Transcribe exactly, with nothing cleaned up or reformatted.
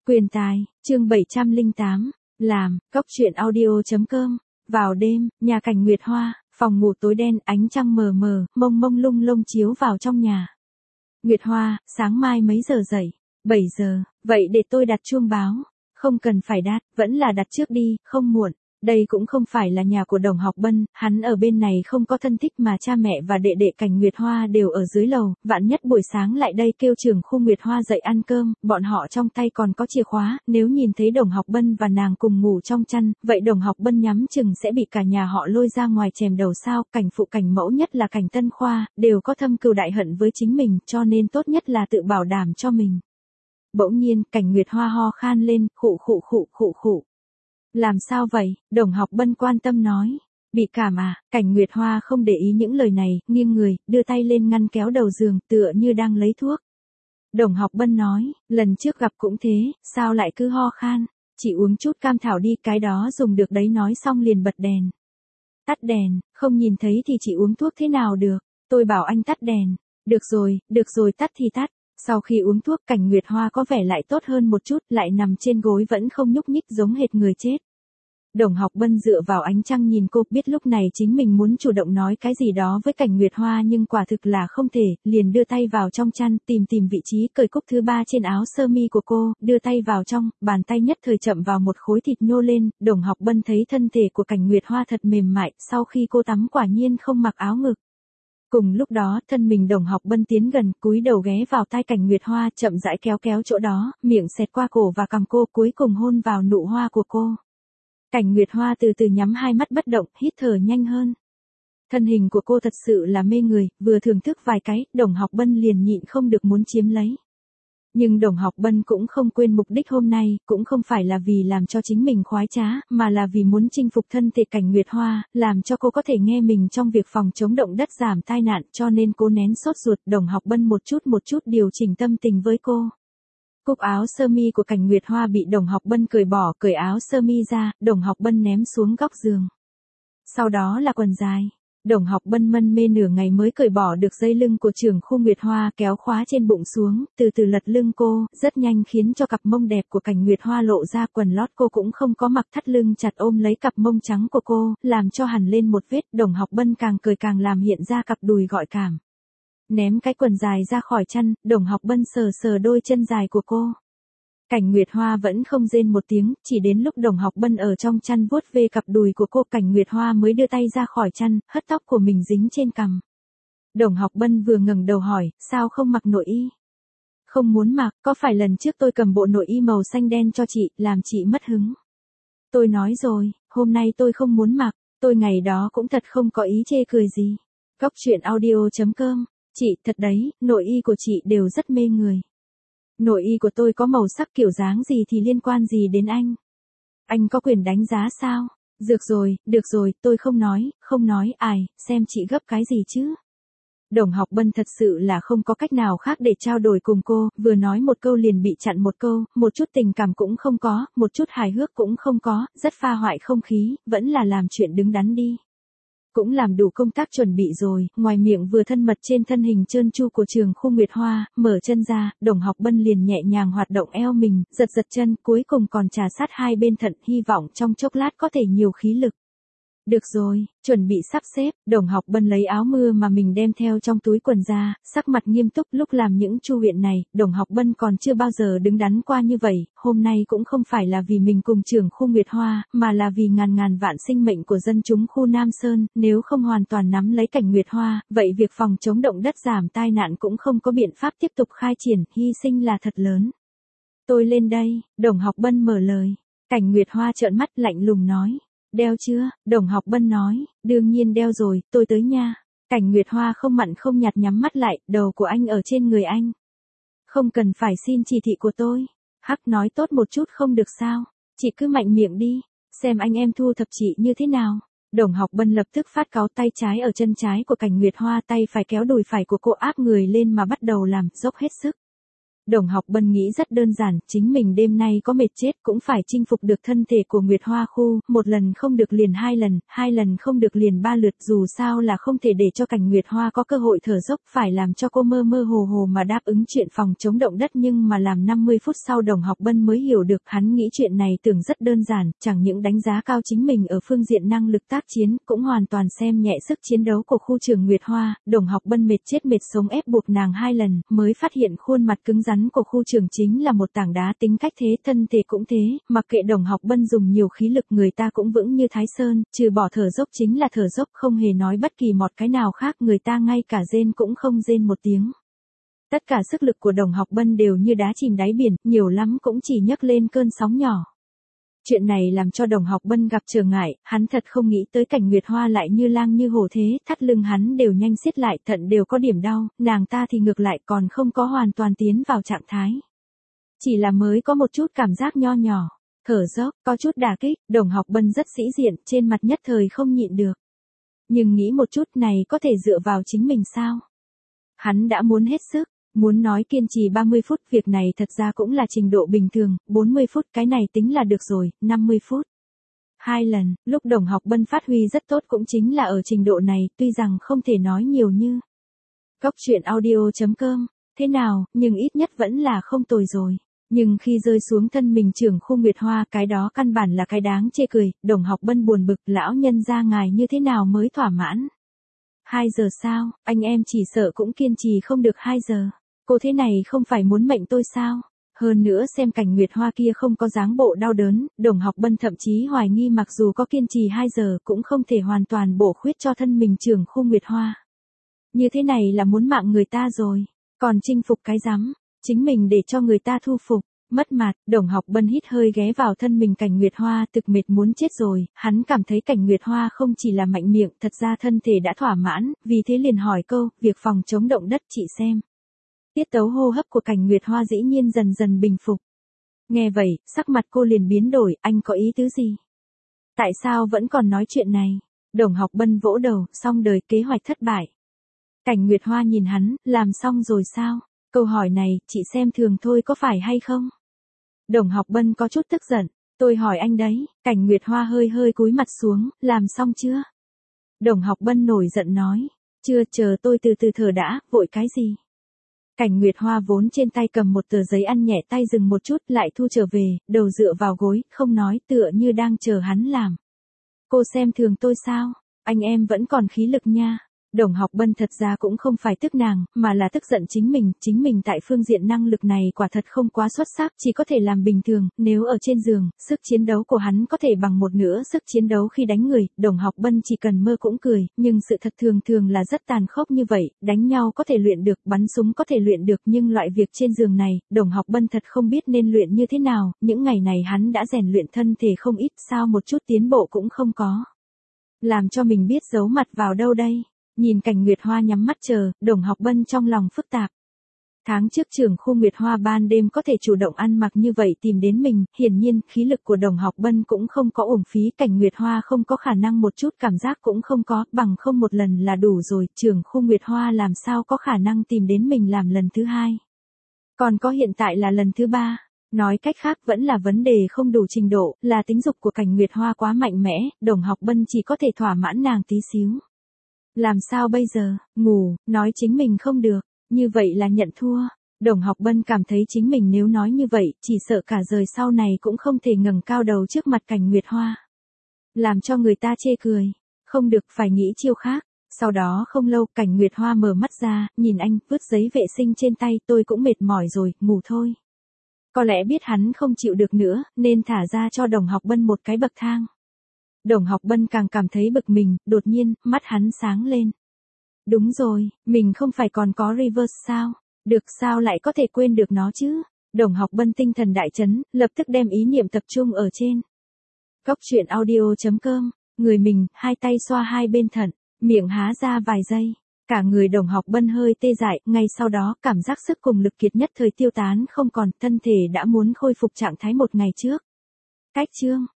Quyền tài, chương bảy trăm lẻ tám, làm, cốc truyện audio.com. Vào đêm, nhà Cảnh Nguyệt Hoa, phòng ngủ tối đen, ánh trăng mờ mờ, mông mông lung lung chiếu vào trong nhà. Nguyệt Hoa, sáng mai mấy giờ dậy? bảy giờ, vậy để tôi đặt chuông báo. Không cần phải đặt, vẫn là đặt trước đi, không muộn. Đây cũng không phải là nhà của Đồng Học Bân, hắn ở bên này không có thân thích mà cha mẹ và đệ đệ Cảnh Nguyệt Hoa đều ở dưới lầu, vạn nhất buổi sáng lại đây kêu trưởng khu Nguyệt Hoa dậy ăn cơm, bọn họ trong tay còn có chìa khóa, nếu nhìn thấy Đồng Học Bân và nàng cùng ngủ trong chăn, vậy Đồng Học Bân nhắm chừng sẽ bị cả nhà họ lôi ra ngoài chèm đầu sao, Cảnh phụ Cảnh mẫu nhất là Cảnh Tân Khoa, đều có thâm cừu đại hận với chính mình, cho nên tốt nhất là tự bảo đảm cho mình. Bỗng nhiên, Cảnh Nguyệt Hoa ho khan lên, khụ khụ khụ khụ khụ. Làm sao vậy? Đồng Học Bân quan tâm nói. Bị cảm à? Cảnh Nguyệt Hoa không để ý những lời này, nghiêng người, đưa tay lên ngăn kéo đầu giường, tựa như đang lấy thuốc. Đồng Học Bân nói, lần trước gặp cũng thế, sao lại cứ ho khan? Chỉ uống chút cam thảo đi, cái đó dùng được đấy, nói xong liền bật đèn. Tắt đèn, không nhìn thấy thì chị uống thuốc thế nào được? Tôi bảo anh tắt đèn. Được rồi, được rồi, tắt thì tắt. Sau khi uống thuốc, Cảnh Nguyệt Hoa có vẻ lại tốt hơn một chút, lại nằm trên gối vẫn không nhúc nhích giống hệt người chết. Đồng Học Bân dựa vào ánh trăng nhìn cô, biết lúc này chính mình muốn chủ động nói cái gì đó với Cảnh Nguyệt Hoa nhưng quả thực là không thể, liền đưa tay vào trong chăn, tìm tìm vị trí cởi cúc thứ ba trên áo sơ mi của cô, đưa tay vào trong, bàn tay nhất thời chậm vào một khối thịt nhô lên, Đồng Học Bân thấy thân thể của Cảnh Nguyệt Hoa thật mềm mại, sau khi cô tắm quả nhiên không mặc áo ngực. Cùng lúc đó, thân mình Đồng Học Bân tiến gần, cúi đầu ghé vào tai Cảnh Nguyệt Hoa, chậm rãi kéo kéo chỗ đó, miệng xẹt qua cổ và cằm cô, cuối cùng hôn vào nụ hoa của cô. Cảnh Nguyệt Hoa từ từ nhắm hai mắt bất động, hít thở nhanh hơn. Thân hình của cô thật sự là mê người, vừa thưởng thức vài cái, Đồng Học Bân liền nhịn không được muốn chiếm lấy. Nhưng Đồng Học Bân cũng không quên mục đích hôm nay, cũng không phải là vì làm cho chính mình khoái trá, mà là vì muốn chinh phục thân thể Cảnh Nguyệt Hoa, làm cho cô có thể nghe mình trong việc phòng chống động đất giảm tai nạn, cho nên cô nén sốt ruột. Đồng Học Bân một chút một chút điều chỉnh tâm tình với cô. Cúc áo sơ mi của Cảnh Nguyệt Hoa bị Đồng Học Bân cởi bỏ, cởi áo sơ mi ra, Đồng Học Bân ném xuống góc giường. Sau đó là quần dài. Đồng Học Bân mân mê nửa ngày mới cởi bỏ được dây lưng của trưởng khu Nguyệt Hoa, kéo khóa trên bụng xuống, từ từ lật lưng cô, rất nhanh khiến cho cặp mông đẹp của Cảnh Nguyệt Hoa lộ ra, quần lót cô cũng không có mặc, thắt lưng chặt ôm lấy cặp mông trắng của cô, làm cho hằn lên một vết. Đồng Học Bân càng cởi càng làm hiện ra cặp đùi gợi cảm. Ném cái quần dài ra khỏi chăn, Đồng Học Bân sờ sờ đôi chân dài của cô. Cảnh Nguyệt Hoa vẫn không rên một tiếng, chỉ đến lúc Đồng Học Bân ở trong chăn vuốt ve cặp đùi của cô, Cảnh Nguyệt Hoa mới đưa tay ra khỏi chăn, hất tóc của mình dính trên cằm. Đồng Học Bân vừa ngẩng đầu hỏi, sao không mặc nội y? Không muốn mặc, có phải lần trước tôi cầm bộ nội y màu xanh đen cho chị, làm chị mất hứng? Tôi nói rồi, hôm nay tôi không muốn mặc, tôi ngày đó cũng thật không có ý chê cười gì. Cốc truyện audio.com. Chị, thật đấy, nội y của chị đều rất mê người. Nội y của tôi có màu sắc kiểu dáng gì thì liên quan gì đến anh? Anh có quyền đánh giá sao? Được rồi, được rồi, tôi không nói, không nói, ai, xem chị gấp cái gì chứ? Đồng Học Bân thật sự là không có cách nào khác để trao đổi cùng cô, vừa nói một câu liền bị chặn một câu, một chút tình cảm cũng không có, một chút hài hước cũng không có, rất pha hoại không khí, vẫn là làm chuyện đứng đắn đi. Cũng làm đủ công tác chuẩn bị rồi, ngoài miệng vừa thân mật trên thân hình trơn tru của trường khu Nguyệt Hoa, mở chân ra, Đồng Học Bân liền nhẹ nhàng hoạt động eo mình, giật giật chân, cuối cùng còn trà sát hai bên thận, hy vọng trong chốc lát có thể nhiều khí lực. Được rồi, chuẩn bị sắp xếp, Đồng Học Bân lấy áo mưa mà mình đem theo trong túi quần ra, sắc mặt nghiêm túc. Lúc làm những chu huyện này, Đồng Học Bân còn chưa bao giờ đứng đắn qua như vậy, hôm nay cũng không phải là vì mình cùng trưởng khu Nguyệt Hoa, mà là vì ngàn ngàn vạn sinh mệnh của dân chúng khu Nam Sơn, nếu không hoàn toàn nắm lấy Cảnh Nguyệt Hoa, vậy việc phòng chống động đất giảm tai nạn cũng không có biện pháp tiếp tục khai triển, hy sinh là thật lớn. Tôi lên đây, Đồng Học Bân mở lời. Cảnh Nguyệt Hoa trợn mắt lạnh lùng nói. Đeo chưa? Đồng Học Bân nói, đương nhiên đeo rồi, tôi tới nha. Cảnh Nguyệt Hoa không mặn không nhạt nhắm mắt lại, đầu của anh ở trên người anh. Không cần phải xin chỉ thị của tôi. Hắc nói tốt một chút không được sao? Chị cứ mạnh miệng đi, xem anh em thu thập chị như thế nào. Đồng Học Bân lập tức phát cáu, tay trái ở chân trái của Cảnh Nguyệt Hoa, tay phải kéo đùi phải của cô áp người lên mà bắt đầu làm, dốc hết sức. Đồng Học Bân nghĩ rất đơn giản, chính mình đêm nay có mệt chết cũng phải chinh phục được thân thể của Nguyệt Hoa Khu, một lần không được liền hai lần, hai lần không được liền ba lượt, dù sao là không thể để cho Cảnh Nguyệt Hoa có cơ hội thở dốc, phải làm cho cô mơ mơ hồ hồ mà đáp ứng chuyện phòng chống động đất, nhưng mà làm năm mươi phút sau Đồng Học Bân mới hiểu được, hắn nghĩ chuyện này tưởng rất đơn giản, chẳng những đánh giá cao chính mình ở phương diện năng lực tác chiến, cũng hoàn toàn xem nhẹ sức chiến đấu của khu trường Nguyệt Hoa. Đồng Học Bân mệt chết mệt sống ép buộc nàng hai lần, mới phát hiện khuôn mặt cứng rắn của khu trường chính là một tảng đá, tính cách thế, thân thể cũng thế, mặc kệ Đồng Học Bân dùng nhiều khí lực người ta cũng vững như Thái Sơn, trừ bỏ thở dốc chính là thở dốc, không hề nói bất kỳ một cái nào khác, người ta ngay cả rên cũng không rên một tiếng. Tất cả sức lực của Đồng Học Bân đều như đá chìm đáy biển, nhiều lắm cũng chỉ nhấc lên cơn sóng nhỏ. Chuyện này làm cho Đồng Học Bân gặp trở ngại, hắn thật không nghĩ tới Cảnh Nguyệt Hoa lại như lang như hổ thế, thắt lưng hắn đều nhanh xiết lại, thận đều có điểm đau, nàng ta thì ngược lại còn không có hoàn toàn tiến vào trạng thái. Chỉ là mới có một chút cảm giác nho nhỏ, thở dốc, có chút đả kích, Đồng Học Bân rất sĩ diện, trên mặt nhất thời không nhịn được. Nhưng nghĩ một chút này có thể dựa vào chính mình sao? Hắn đã muốn hết sức. Muốn nói kiên trì ba mươi phút, việc này thật ra cũng là trình độ bình thường, bốn mươi phút cái này tính là được rồi, năm mươi phút. Hai lần, lúc Đồng Học Bân phát huy rất tốt cũng chính là ở trình độ này, tuy rằng không thể nói nhiều như. Cốc truyện audio chấm com, thế nào, nhưng ít nhất vẫn là không tồi rồi. Nhưng khi rơi xuống thân mình trưởng khu Nguyệt Hoa, cái đó căn bản là cái đáng chê cười, Đồng Học Bân buồn bực, lão nhân gia ngài như thế nào mới thỏa mãn. Hai giờ sao, anh em chỉ sợ cũng kiên trì không được hai giờ. Cô thế này không phải muốn mệnh tôi sao? Hơn nữa xem Cảnh Nguyệt Hoa kia không có dáng bộ đau đớn, Đồng Học Bân thậm chí hoài nghi mặc dù có kiên trì hai giờ cũng không thể hoàn toàn bổ khuyết cho thân mình trưởng khu Nguyệt Hoa. Như thế này là muốn mạng người ta rồi, còn chinh phục cái rắm, chính mình để cho người ta thu phục, mất mặt. Đồng Học Bân hít hơi ghé vào thân mình Cảnh Nguyệt Hoa, thực mệt muốn chết rồi, hắn cảm thấy Cảnh Nguyệt Hoa không chỉ là mạnh miệng, thật ra thân thể đã thỏa mãn, vì thế liền hỏi câu, việc phòng chống động đất chị xem. Tiết tấu hô hấp của Cảnh Nguyệt Hoa dĩ nhiên dần dần bình phục. Nghe vậy, sắc mặt cô liền biến đổi, anh có ý tứ gì? Tại sao vẫn còn nói chuyện này? Đồng Học Bân vỗ đầu, xong đời, kế hoạch thất bại. Cảnh Nguyệt Hoa nhìn hắn, làm xong rồi sao? Câu hỏi này, chị xem thường thôi có phải hay không? Đồng Học Bân có chút tức giận, tôi hỏi anh đấy. Cảnh Nguyệt Hoa hơi hơi cúi mặt xuống, làm xong chưa? Đồng Học Bân nổi giận nói, chưa, chờ tôi từ từ thở đã, vội cái gì? Cảnh Nguyệt Hoa vốn trên tay cầm một tờ giấy ăn nhẹ tay dừng một chút, lại thu trở về, đầu dựa vào gối, không nói, tựa như đang chờ hắn làm. Cô xem thường tôi sao? Anh em vẫn còn khí lực nha. Đồng Học Bân thật ra cũng không phải tức nàng, mà là tức giận chính mình, chính mình tại phương diện năng lực này quả thật không quá xuất sắc, chỉ có thể làm bình thường, nếu ở trên giường, sức chiến đấu của hắn có thể bằng một nửa sức chiến đấu khi đánh người, Đồng Học Bân chỉ cần mơ cũng cười, nhưng sự thật thường thường là rất tàn khốc như vậy, đánh nhau có thể luyện được, bắn súng có thể luyện được, nhưng loại việc trên giường này, Đồng Học Bân thật không biết nên luyện như thế nào, những ngày này hắn đã rèn luyện thân thể không ít, sao một chút tiến bộ cũng không có. Làm cho mình biết giấu mặt vào đâu đây. Nhìn Cảnh Nguyệt Hoa nhắm mắt chờ, Đồng Học Bân trong lòng phức tạp. Tháng trước trưởng khu Nguyệt Hoa ban đêm có thể chủ động ăn mặc như vậy tìm đến mình, hiển nhiên, khí lực của Đồng Học Bân cũng không có uổng phí, Cảnh Nguyệt Hoa không có khả năng một chút cảm giác cũng không có, bằng không một lần là đủ rồi, trưởng khu Nguyệt Hoa làm sao có khả năng tìm đến mình làm lần thứ hai. Còn có hiện tại là lần thứ ba. Nói cách khác vẫn là vấn đề không đủ trình độ, là tính dục của Cảnh Nguyệt Hoa quá mạnh mẽ, Đồng Học Bân chỉ có thể thỏa mãn nàng tí xíu. Làm sao bây giờ, ngủ, nói chính mình không được, như vậy là nhận thua. Đồng Học Bân cảm thấy chính mình nếu nói như vậy, chỉ sợ cả đời sau này cũng không thể ngẩng cao đầu trước mặt Cảnh Nguyệt Hoa. Làm cho người ta chê cười, không được phải nghĩ chiêu khác. Sau đó không lâu Cảnh Nguyệt Hoa mở mắt ra, nhìn anh, vứt giấy vệ sinh trên tay, tôi cũng mệt mỏi rồi, ngủ thôi. Có lẽ biết hắn không chịu được nữa, nên thả ra cho Đồng Học Bân một cái bậc thang. Đồng Học Bân càng cảm thấy bực mình, đột nhiên, mắt hắn sáng lên. Đúng rồi, mình không phải còn có reverse sao? Được sao lại có thể quên được nó chứ? Đồng Học Bân tinh thần đại chấn, lập tức đem ý niệm tập trung ở trên. Cốc truyện audio chấm com, người mình, hai tay xoa hai bên thận, miệng há ra vài giây. Cả người Đồng Học Bân hơi tê dại, ngay sau đó, cảm giác sức cùng lực kiệt nhất thời tiêu tán không còn, thân thể đã muốn khôi phục trạng thái một ngày trước. Cách chương